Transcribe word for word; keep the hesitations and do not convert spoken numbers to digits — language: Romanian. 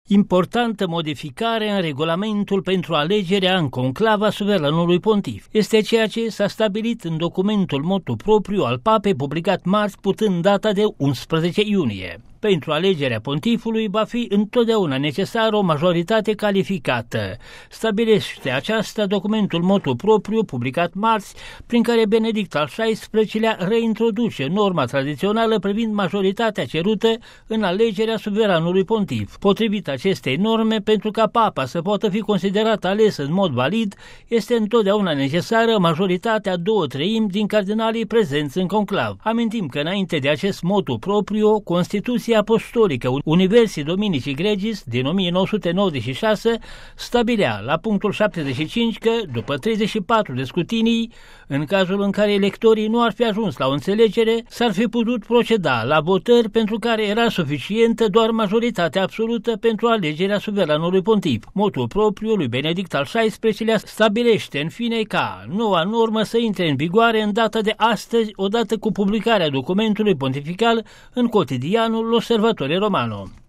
Importantă modificare în regulamentul pentru alegerea în conclava suveranului pontif. Este ceea ce s-a stabilit în documentul motu propriu al papei publicat marți, putând data de unsprezece iunie. Pentru alegerea pontifului va fi întotdeauna necesară o majoritate calificată. Stabilește aceasta documentul motu propriu publicat marți, prin care Benedict al șaisprezecelea reintroduce norma tradițională privind majoritatea cerută în alegerea suveranului pontif. Potrivit acestei norme, pentru ca papa să poată fi considerat ales în mod valid, este întotdeauna necesară majoritatea două treimi din cardinalii prezenți în conclav. Amintim că înainte de acest motu propriu, Constituția Apostolică Universii Dominicii Gregis din o mie nouă sute nouăzeci și șase stabilea la punctul șaptezeci și cinci că, după treizeci și patru de scutinii, în cazul în care electorii nu ar fi ajuns la o înțelegere, s-ar fi putut proceda la votări pentru care era suficientă doar majoritatea absolută pentru alegerea suveranului pontif. Motul propriu lui Benedict al șaisprezecelea stabilește în fine ca noua normă să intre în vigoare în data de astăzi, odată cu publicarea documentului pontifical în cotidianul L'Osservatore Romano.